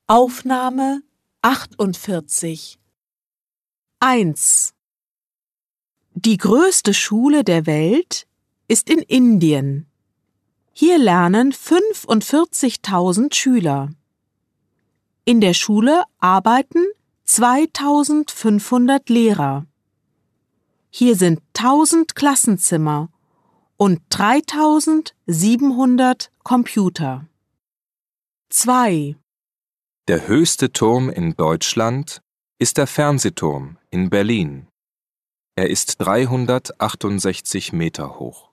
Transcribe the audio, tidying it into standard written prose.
Aufnahme 48. 1. Die größte Schule der Welt ist in Indien. Hier lernen 45.000 Schüler. In der Schule arbeiten 2.500 Lehrer. Hier sind 1.000 Klassenzimmer und 3.700 Computer. 2. Der höchste Turm in Deutschland ist der Fernsehturm in Berlin. Er ist 368 Meter hoch.